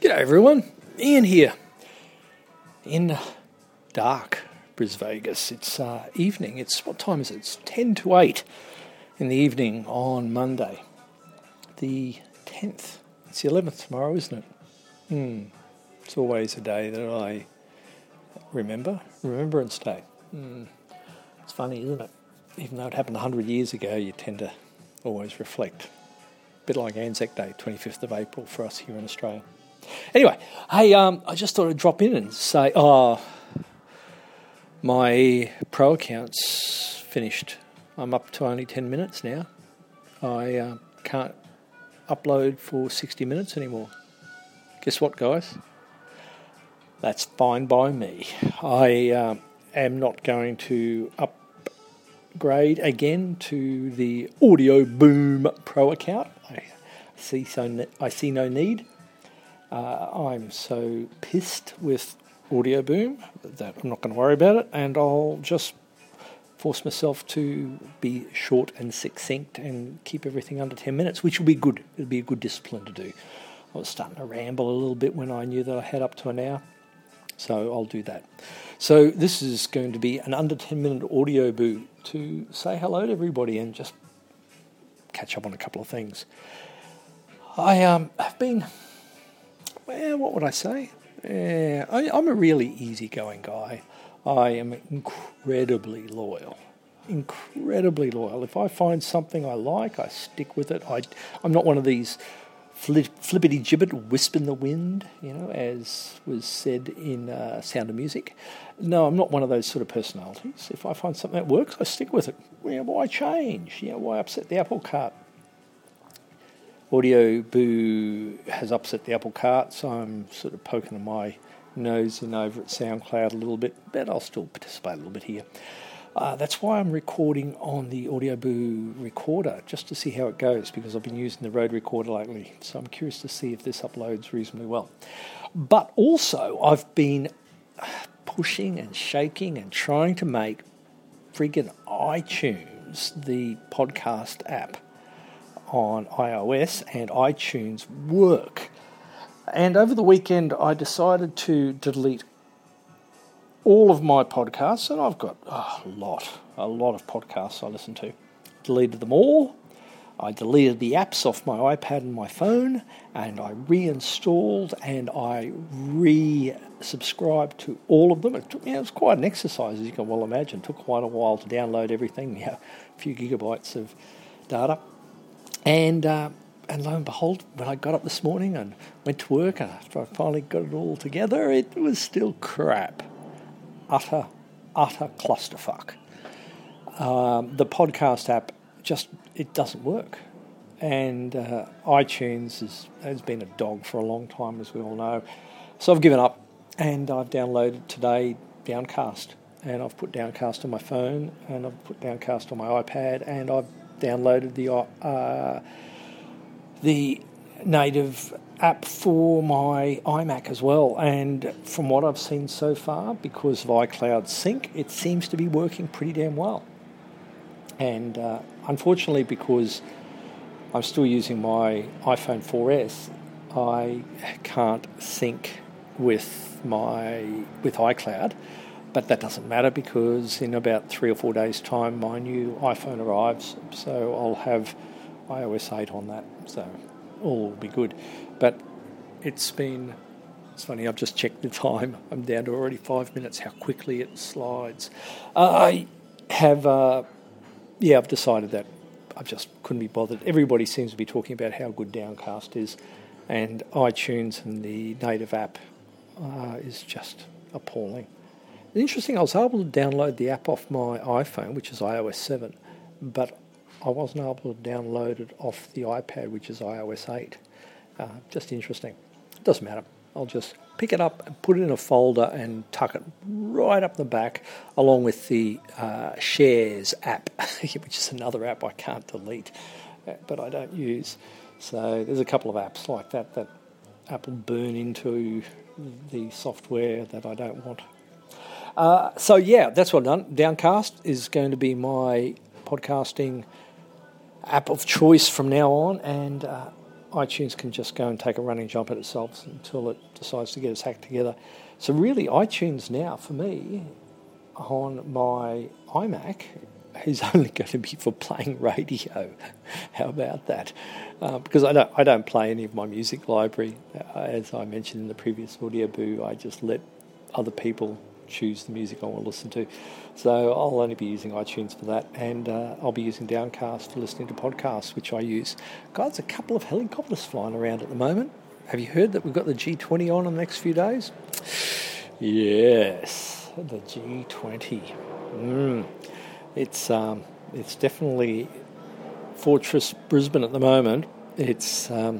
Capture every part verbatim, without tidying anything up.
G'day everyone, Ian here in dark Bris Vegas. It's uh, evening, it's, what time is it? It's ten to eight in the evening on Monday, the tenth. It's the eleventh tomorrow, isn't it? Hmm, it's always a day that I remember, Remembrance Day. Hmm. It's funny, isn't it? Even though it happened one hundred years ago, you tend to always reflect. A bit like Anzac Day, twenty-fifth of April for us here in Australia. Anyway, hey, um, I just thought I'd drop in and say, oh, my pro account's finished. I'm up to only ten minutes now. I uh, can't upload for sixty minutes anymore. Guess what, guys? That's fine by me. I uh, am not going to upgrade again to the Audio Boom Pro account. I see so ne- I see no need. Uh, I'm so pissed with Audio Boom that I'm not going to worry about it, and I'll just force myself to be short and succinct and keep everything under ten minutes, which will be good. It'll be a good discipline to do. I was starting to ramble a little bit when I knew that I had up to an hour, so I'll do that. So this is going to be an under ten minute audio boo to say hello to everybody and just catch up on a couple of things. I um, have been... Well, what would I say? Yeah, I, I'm a really easygoing guy. I am incredibly loyal. Incredibly loyal. If I find something I like, I stick with it. I, I'm not one of these flip, flippity-gibbet, wisp in the wind, you know, as was said in uh, Sound of Music. No, I'm not one of those sort of personalities. If I find something that works, I stick with it. You know, why change? You know, why upset the apple cart? Audio Boo has upset the apple cart, so I'm sort of poking my nose in over at SoundCloud a little bit, but I'll still participate a little bit here. Uh, that's why I'm recording on the Audio Boo recorder, just to see how it goes, because I've been using the Rode recorder lately, so I'm curious to see if this uploads reasonably well. But also, I've been pushing and shaking and trying to make friggin' iTunes, the podcast app, on iOS and iTunes work. And over the weekend I decided to delete all of my podcasts, and I've got oh, a lot, a lot of podcasts I listen to. Deleted them all. I deleted the apps off my iPad and my phone, and I reinstalled and I re-subscribed to all of them. It took, you know, it was quite an exercise, as you can well imagine. It took quite a while to download everything, you know, a few gigabytes of data. And uh, and lo and behold, when I got up this morning and went to work, and after I finally got it all together, it was still crap. Utter, utter clusterfuck. Um, the podcast app just, it doesn't work. And uh, iTunes is, has been a dog for a long time, as we all know. So I've given up, and I've downloaded today Downcast. And I've put Downcast on my phone, and I've put Downcast on my iPad, and I've downloaded the uh, the native app for my iMac as well, and from what I've seen so far, because of iCloud Sync, it seems to be working pretty damn well. And uh, unfortunately, because I'm still using my iPhone four S, I can't sync with my with iCloud. But that doesn't matter, because in about three or four days' time, my new iPhone arrives, so I'll have i O S eight on that, so all will be good. But it's been, it's funny, I've just checked the time. I'm down to already five minutes, how quickly it slides. I have, uh, yeah, I've decided that I just couldn't be bothered. Everybody seems to be talking about how good Downcast is, and iTunes and the native app uh, is just appalling. Interesting, I was able to download the app off my iPhone, which is i O S seven, but I wasn't able to download it off the iPad, which is i O S eight. Uh, just interesting. It doesn't matter. I'll just pick it up and put it in a folder and tuck it right up the back, along with the uh, Shares app, which is another app I can't delete, but I don't use. So there's a couple of apps like that that Apple burn into the software that I don't want. Uh, so yeah, that's what I've done. Downcast is going to be my podcasting app of choice from now on, and uh, iTunes can just go and take a running jump at itself until it decides to get its act together. So really, iTunes now, for me, on my iMac, is only going to be for playing radio. How about that? Uh, because I don't, I don't play any of my music library. Uh, as I mentioned in the previous Audio Boo, I just let other people choose the music I want to listen to. So I'll only be using iTunes for that, and uh, I'll be using Downcast for listening to podcasts, which I use. Guys, a couple of helicopters flying around at the moment. Have you heard that we've got the G twenty on in the next few days? Yes, the G twenty. Mm. It's um, it's definitely Fortress Brisbane at the moment. It's um,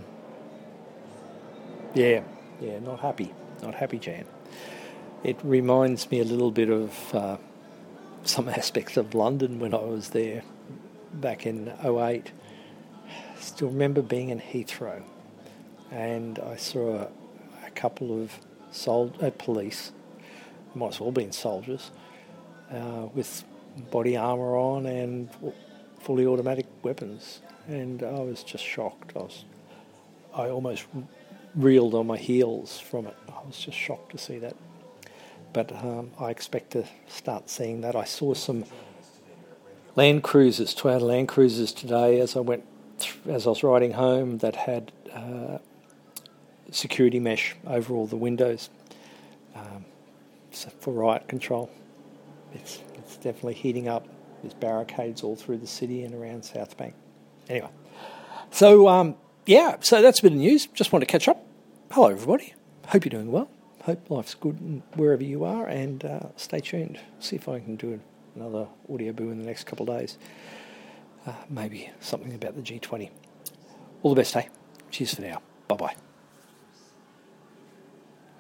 yeah, yeah, not happy, not happy, Jan. It reminds me a little bit of uh, some aspects of London when I was there back in oh eight. Still remember being in Heathrow, and I saw a, a couple of sol- uh, police, might as well have been soldiers, uh, with body armour on and fully automatic weapons, and I was just shocked. I was, I almost reeled on my heels from it. I was just shocked to see that. But um, I expect to start seeing that. I saw some Land Cruisers, Toyota Land Cruisers today as I went, th- as I was riding home, that had uh, security mesh over all the windows, um, so for riot control. It's it's definitely heating up. There's barricades all through the city and around South Bank. Anyway, so um, yeah, so that's a bit of news. Just want to catch up. Hello, everybody. Hope you're doing well. Hope life's good wherever you are, and uh, stay tuned. See if I can do another Audio Boo in the next couple of days. Uh, maybe something about the G twenty. All the best, eh? Cheers for now. Bye-bye.